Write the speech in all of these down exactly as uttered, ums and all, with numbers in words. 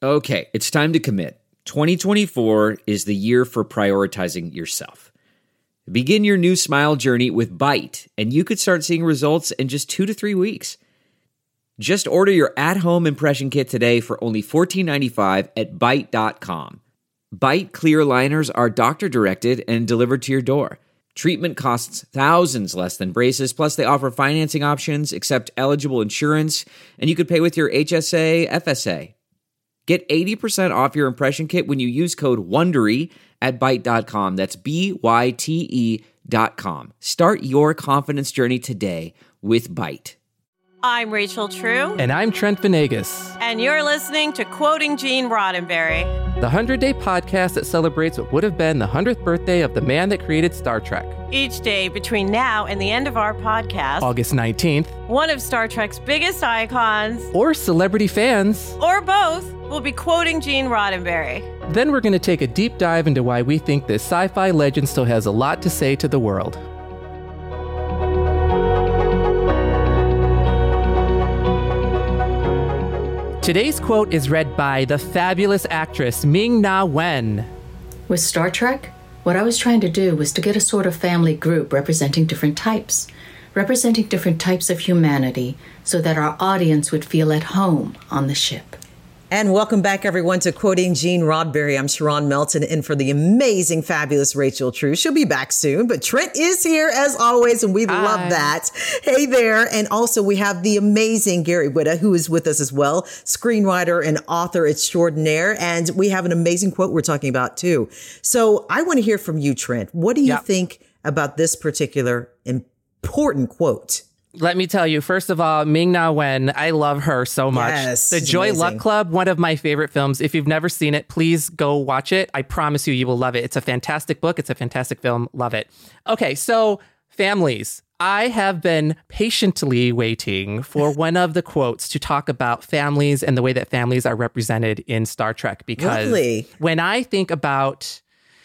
Okay, it's time to commit. twenty twenty-four is the year for prioritizing yourself. Begin your new smile journey with Byte, and you could start seeing results in just two to three weeks. Just order your at-home impression kit today for only fourteen ninety-five at byte dot com. Byte clear aligners are doctor-directed and delivered to your door. Treatment costs thousands less than braces, plus they offer financing options, accept eligible insurance, and you could pay with your H S A, F S A. Get eighty percent off your impression kit when you use code WONDERY at byte dot com. That's B Y T E dot com. Start your confidence journey today with Byte. I'm Rachel True. And I'm Trent Venegas. And you're listening to Quoting Gene Roddenberry, the one hundred day podcast that celebrates what would have been the one hundredth birthday of the man that created Star Trek. Each day between now and the end of our podcast, August nineteenth, one of Star Trek's biggest icons, or celebrity fans, or both, will be quoting Gene Roddenberry. Then we're going to take a deep dive into why we think this sci-fi legend still has a lot to say to the world. Today's quote is read by the fabulous actress Ming-Na Wen. With Star Trek, what I was trying to do was to get a sort of family group representing different types, representing different types of humanity, so that our audience would feel at home on the ship. And welcome back, everyone, to Quoting Gene Roddenberry. I'm Sharon Melton, in for the amazing, fabulous Rachel True. She'll be back soon, but Trent is here as always, and we Hi. love that. Hey there. And also we have the amazing Gary Whitta, who is with us as well, screenwriter and author extraordinaire. And we have an amazing quote we're talking about, too. So I want to hear from you, Trent. What do you Yep. think about this particular important quote? Let me tell you, first of all, Ming-Na Wen, I love her so much. Yes, The Joy amazing. Luck Club, one of my favorite films. If you've never seen it, please go watch it. I promise you, you will love it. It's a fantastic book. It's a fantastic film. Love it. Okay, so families. I have been patiently waiting for one of the quotes to talk about families and the way that families are represented in Star Trek. Because Really? when I think about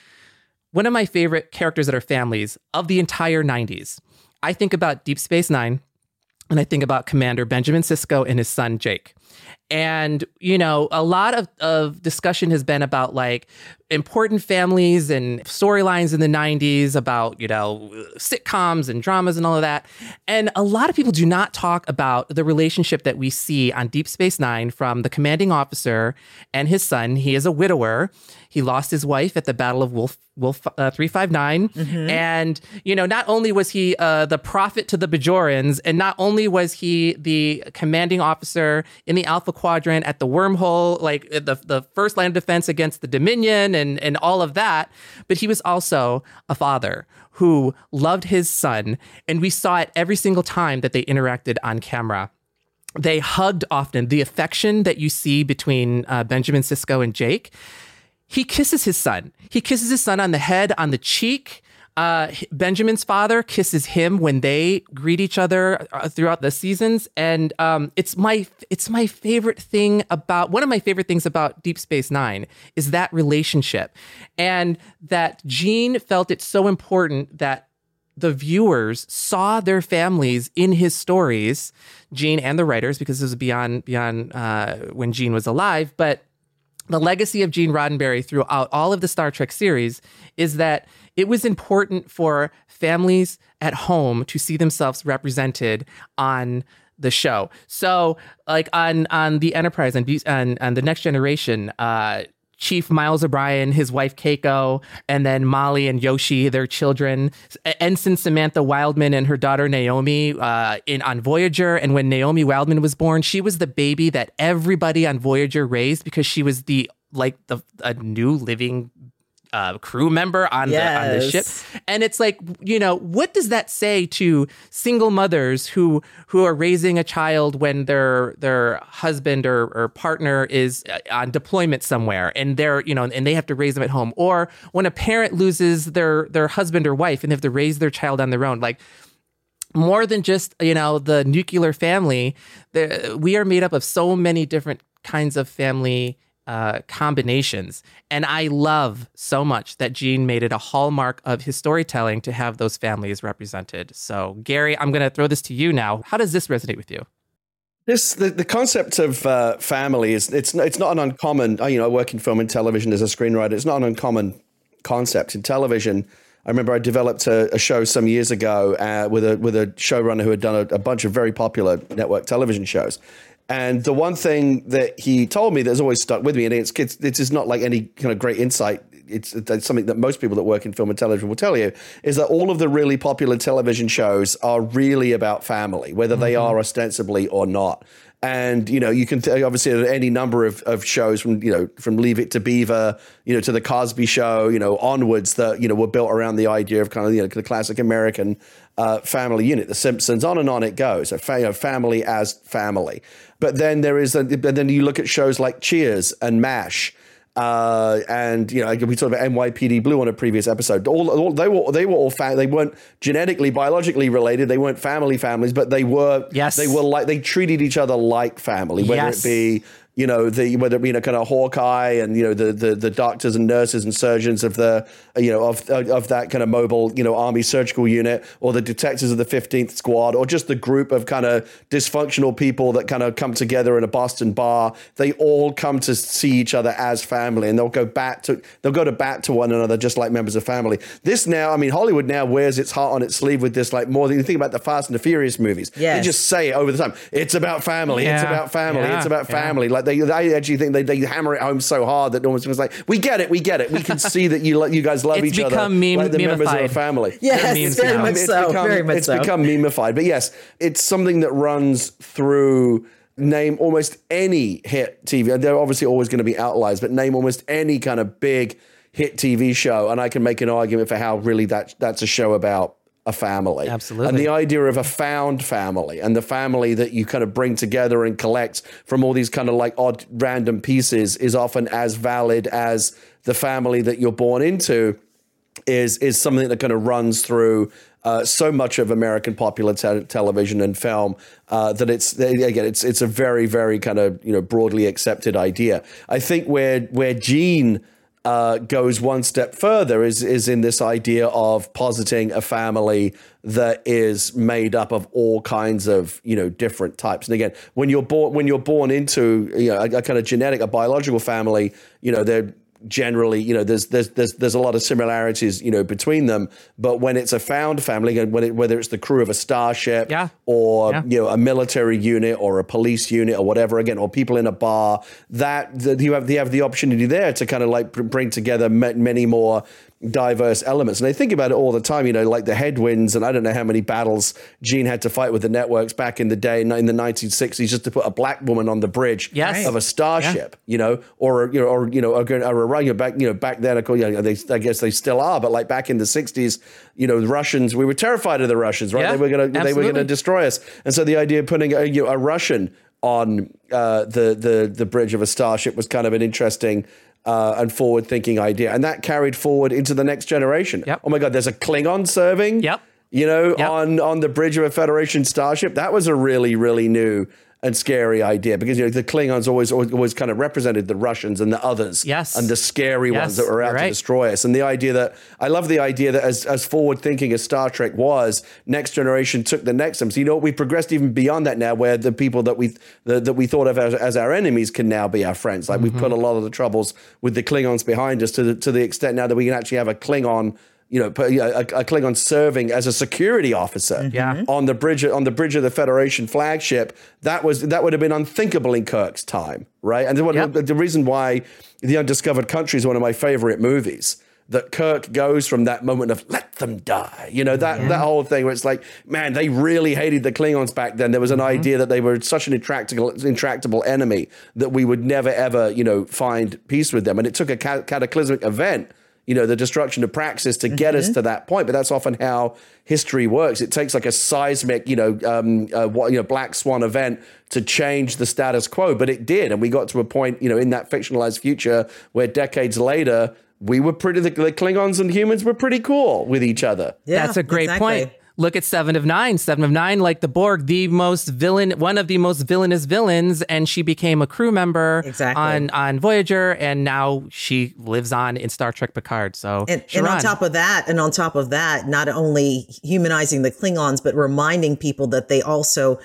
one of my favorite characters that are families of the entire nineties, I think about Deep Space Nine, and I think about Commander Benjamin Sisko and his son, Jake. And, you know, a lot of, of discussion has been about like important families and storylines in the nineties about, you know, sitcoms and dramas and all of that. And a lot of people do not talk about the relationship that we see on Deep Space Nine from the commanding officer and his son. He is a widower. He lost his wife at the Battle of Wolf, Wolf uh, three five nine. Mm-hmm. And, you know, not only was he uh, the prophet to the Bajorans, and not only was he the commanding officer in the Alpha Quadrant at the wormhole, like the, the first line of defense against the Dominion and, and all of that, but he was also a father who loved his son. And we saw it every single time that they interacted on camera. They hugged often. The affection that you see between uh, Benjamin Sisko and Jake. He kisses his son. He kisses his son on the head, on the cheek. Uh, Benjamin's father kisses him when they greet each other throughout the seasons. And um, it's my it's my favorite thing about, one of my favorite things about Deep Space Nine is that relationship. And that Gene felt it so important that the viewers saw their families in his stories, Gene and the writers, because this was beyond, beyond uh, when Gene was alive. But the legacy of Gene Roddenberry throughout all of the Star Trek series is that it was important for families at home to see themselves represented on the show. So, like on on the Enterprise and on, on the Next Generation, uh, Chief Miles O'Brien, his wife Keiko, and then Molly and Yoshi, their children, Ensign Samantha Wildman and her daughter Naomi uh, in on Voyager. And when Naomi Wildman was born, she was the baby that everybody on Voyager raised because she was the like the a new living Uh, crew member on, yes. the, on the ship. And it's like, you know, what does that say to single mothers who who are raising a child when their their husband or, or partner is on deployment somewhere and they're, you know, and they have to raise them at home? Or when a parent loses their their husband or wife and they have to raise their child on their own, like more than just, you know, the nuclear family, the, we are made up of so many different kinds of family Uh, combinations. And I love so much that Gene made it a hallmark of his storytelling to have those families represented. So, Gary, I'm going to throw this to you now. How does this resonate with you? This the, the concept of uh, family is it's it's not an uncommon. You know, I work in film and television as a screenwriter. It's not an uncommon concept in television. I remember I developed a, a show some years ago uh, with a with a showrunner who had done a, a bunch of very popular network television shows. And the one thing that he told me that's always stuck with me, and it's it's, it's not like any kind of great insight. It's, it's something that most people that work in film and television will tell you, is that all of the really popular television shows are really about family, whether they mm-hmm. are ostensibly or not. And, you know, you can th- obviously any number of, of shows from, you know, from Leave It to Beaver, you know, to the Cosby Show, you know, onwards that, you know, were built around the idea of kind of, you know, the classic American uh, family unit, The Simpsons, on and on it goes, a fa- you know, family as family. But then there is, a, but then you look at shows like Cheers and MASH. Uh, and you know, we talked about N Y P D Blue on a previous episode. All, all they were, they were all fa- they weren't genetically, biologically related. They weren't family families, but they were. Yes. They were like they treated each other like family, whether yes. it be. You know, the whether it be, you know, kind of Hawkeye and, you know, the, the the doctors and nurses and surgeons of the, you know, of of that kind of mobile, you know, army surgical unit, or the detectives of the fifteenth Squad, or just the group of kind of dysfunctional people that kind of come together in a Boston bar. They all come to see each other as family, and they'll go back to they'll go to bat to one another just like members of family. This now, I mean, Hollywood now wears its heart on its sleeve with this, like more than you think about the Fast and the Furious movies. Yes. They just say it over the time. It's about family. Yeah. It's about family. Yeah. It's about Yeah. family. Like they, they actually think they, they hammer it home so hard that almost was like, we get it, we get it. We can see that you you guys love It's each other become meme- like the members of a meme-ified. family. Yes, memes very now. much It's so. become, very much it's so. become memeified. But yes, it's something that runs through, name almost any hit T V. There are obviously always going to be outliers, but name almost any kind of big hit T V show, and I can make an argument for how really that that's a show about a family. Absolutely. And the idea of a found family, and the family that you kind of bring together and collect from all these kind of like odd random pieces, is often as valid as the family that you're born into, is is something that kind of runs through uh, so much of American popular te- television and film uh, that it's again it's it's a very very kind of, you know, broadly accepted idea. I think where where Gene Uh, goes one step further is is in this idea of positing a family that is made up of all kinds of, you know, different types. And again, when you're born when you're born into, you know, a, a kind of genetic, a biological family, you know, they're generally, you know, there's there's there's there's a lot of similarities, you know, between them. But when it's a found family, and when it, whether it's the crew of a starship, yeah. or yeah. you know, a military unit or a police unit or whatever, again, or people in a bar, that, that you have you have the opportunity there to kind of like bring together many more diverse elements. And I think about it all the time, you know, like the headwinds, and I don't know how many battles Gene had to fight with the networks back in the day in the nineteen sixties just to put a black woman on the bridge Yes. of a starship, yeah. you know, or you know, or you know, or, or, or you know, back you know back then, of course, you know, they, I guess they still are, but like back in the sixties, you know, the Russians, we were terrified of the Russians, right? Yeah, they were gonna absolutely. they were gonna destroy us, and so the idea of putting a, you know, a Russian on uh, the the the bridge of a starship was kind of an interesting uh, and forward-thinking idea, and that carried forward into the next generation. Yep. Oh my God, there's a Klingon serving. Yep. You know, Yep. on on the bridge of a Federation starship. That was a really really new and scary idea, because, you know, the Klingons always, always always kind of represented the Russians and the others, yes, and the scary yes, ones that were out right. to destroy us. And the idea that I love the idea that as as forward thinking as Star Trek was, Next Generation took the next step. So, you know, we progressed even beyond that now, where the people that we the, that we thought of as, as our enemies can now be our friends. Like mm-hmm. we've put a lot of the troubles with the Klingons behind us, to the to the extent now that we can actually have a Klingon. You know, a, a Klingon serving as a security officer yeah. on the bridge on the bridge of the Federation flagship. That was that would have been unthinkable in Kirk's time, right? And the, yep. the reason why The Undiscovered Country is one of my favorite movies. That Kirk goes from that moment of let them die, you know, that, yeah. that whole thing where it's like, man, they really hated the Klingons back then. There was an mm-hmm. idea that they were such an intractable, intractable enemy that we would never, ever, you know, find peace with them. And it took a cat- cataclysmic event, you know, the destruction of Praxis to get mm-hmm. us to that point. But that's often how history works. It takes like a seismic, you know, um, uh, you know, black swan event to change the status quo. But it did. And we got to a point, you know, in that fictionalized future where decades later, we were pretty, the, the Klingons and humans were pretty cool with each other. Yeah, that's a great exactly. point. Look at Seven of Nine. Seven of Nine, like the Borg, the most villain, one of the most villainous villains, and she became a crew member exactly. on, on Voyager, and now she lives on in Star Trek Picard. So, and, and on top of that, and on top of that, not only humanizing the Klingons, but reminding people that they also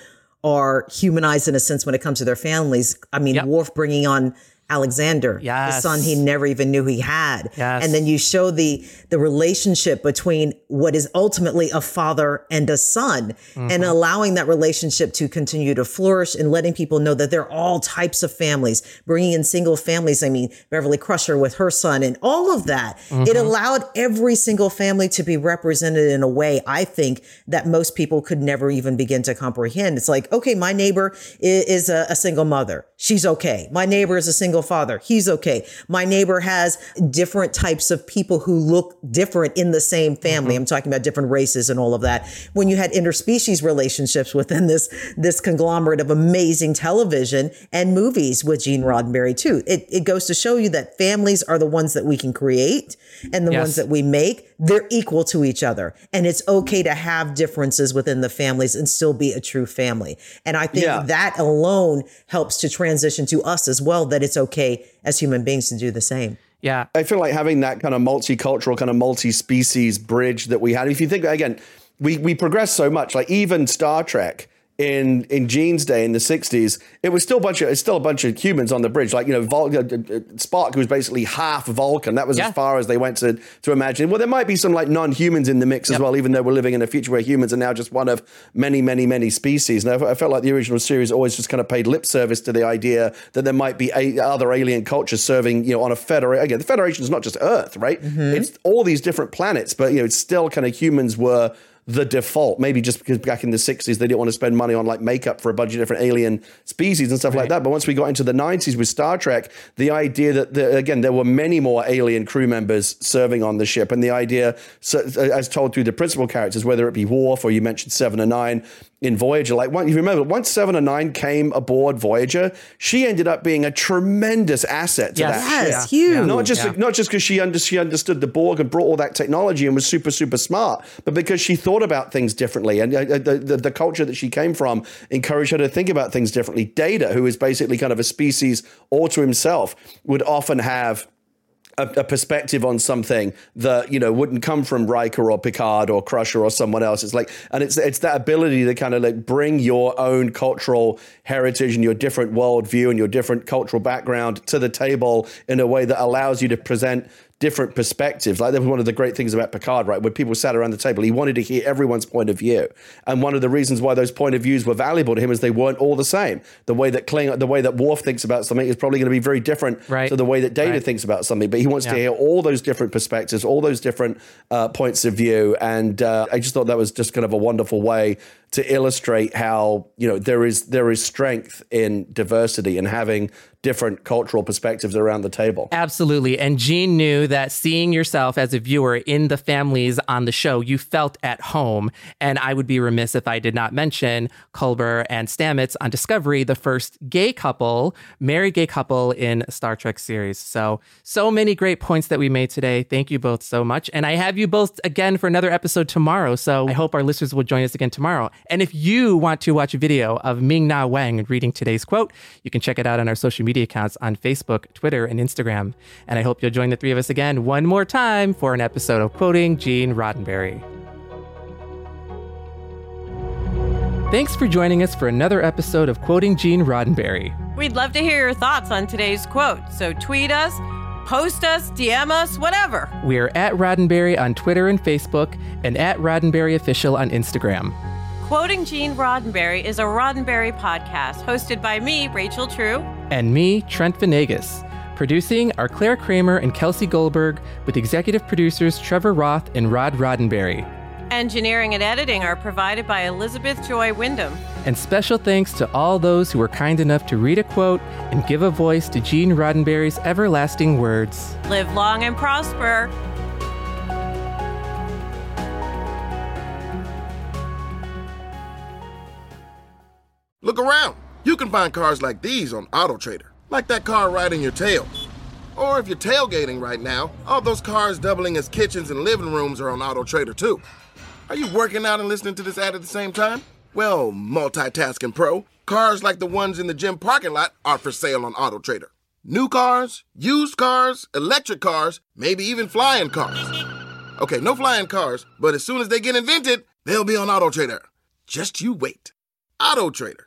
are humanized in a sense when it comes to their families. I mean, Yep. Worf bringing on Alexander, Yes. the son he never even knew he had. Yes. And then you show the the relationship between what is ultimately a father and a son, Mm-hmm. and allowing that relationship to continue to flourish and letting people know that there are all types of families, bringing in single families. I mean, Beverly Crusher with her son and all of that. Mm-hmm. It allowed every single family to be represented in a way, I think, that most people could never even begin to comprehend. It's like, okay, my neighbor is, is a, a single mother. She's okay. My neighbor is a single father. He's okay. My neighbor has different types of people who look different in the same family. Mm-hmm. I'm talking about different races and all of that. When you had interspecies relationships within this, this conglomerate of amazing television and movies with Gene Roddenberry too, it, it goes to show you that families are the ones that we can create and the Yes. ones that we make. They're equal to each other. And it's okay to have differences within the families and still be a true family. And I think Yeah. that alone helps to transition to us as well, that it's okay as human beings to do the same. Yeah. I feel like having that kind of multicultural, kind of multi-species bridge that we had. If you think, again, we we progressed so much. Like even Star Trek in in Gene's day in the sixties, it was still a bunch of it's still a bunch of humans on the bridge. Like you know, Vul- uh, uh, Spock was basically half Vulcan. That was Yeah. as far as they went to to imagine. Well, there might be some like non-humans in the mix Yep. as well, even though we're living in a future where humans are now just one of many, many, many species. And I, I felt like the original series always just kind of paid lip service to the idea that there might be a, other alien cultures serving, you know, on a federation. Again, the Federation is not just Earth, right? It's all these different planets, but you know, it's still kind of humans were the default, maybe just because back in the sixties they didn't want to spend money on like makeup for a bunch of different alien species and stuff like that. But once we got into the nineties with Star Trek, the idea that the, again there were many more alien crew members serving on the ship, and the idea, so, as told through the principal characters, whether it be Worf or you mentioned Seven and Nine in Voyager, like one, you remember once Seven and Nine came aboard Voyager, she ended up being a tremendous asset to Yes. that Yes, ship. huge. Not just Yeah. not just because she under, she understood the Borg and brought all that technology and was super super smart, but because she thought about things differently, and uh, the, the the culture that she came from encouraged her to think about things differently. Data, who is basically kind of a species all to himself, would often have A, a perspective on something that, you know, wouldn't come from Riker or Picard or Crusher or someone else. It's like, and it's it's that ability to kind of like bring your own cultural heritage and your different worldview and your different cultural background to the table in a way that allows you to present different perspectives. Like that was one of the great things about Picard, right? When people sat around the table, he wanted to hear everyone's point of view. And one of the reasons why those point of views were valuable to him is they weren't all the same. The way that Kling, the way that Worf thinks about something is probably going to be very different Right. to the way that Data Right. thinks about something. But he wants to Yeah. hear all those different perspectives, all those different uh, points of view. And uh, I just thought that was just kind of a wonderful way to illustrate how, you know, there is there is strength in diversity and having different cultural perspectives around the table. Absolutely. And Gene knew that seeing yourself as a viewer in the families on the show, you felt at home. And I would be remiss if I did not mention Culber and Stamets on Discovery, the first gay couple, married gay couple in a Star Trek series. So, so many great points that we made today. Thank you both so much. And I have you both again for another episode tomorrow. So I hope our listeners will join us again tomorrow. And if you want to watch a video of Ming-Na Wen reading today's quote, you can check it out on our social media accounts on Facebook, Twitter, and Instagram. And I hope you'll join the three of us again one more time for an episode of Quoting Gene Roddenberry. Thanks for joining us for another episode of Quoting Gene Roddenberry. We'd love to hear your thoughts on today's quote, so tweet us, post us, D M us, whatever. We're at Roddenberry on Twitter and Facebook, and at Roddenberry Official on Instagram. Quoting Gene Roddenberry is a Roddenberry podcast hosted by me, Rachel True. And me, Trent Venegas. Producing are Claire Kramer and Kelsey Goldberg, with executive producers Trevor Roth and Rod Roddenberry. Engineering and editing are provided by Elizabeth Joy Wyndham. And special thanks to all those who were kind enough to read a quote and give a voice to Gene Roddenberry's everlasting words. Live long and prosper. Look around. You can find cars like these on AutoTrader, like that car right in your tail. Or if you're tailgating right now, all those cars doubling as kitchens and living rooms are on AutoTrader too. Are you working out and listening to this ad at the same time? Well, multitasking pro, cars like the ones in the gym parking lot are for sale on AutoTrader. New cars, used cars, electric cars, maybe even flying cars. Okay, no flying cars, but as soon as they get invented, they'll be on AutoTrader. Just you wait. AutoTrader.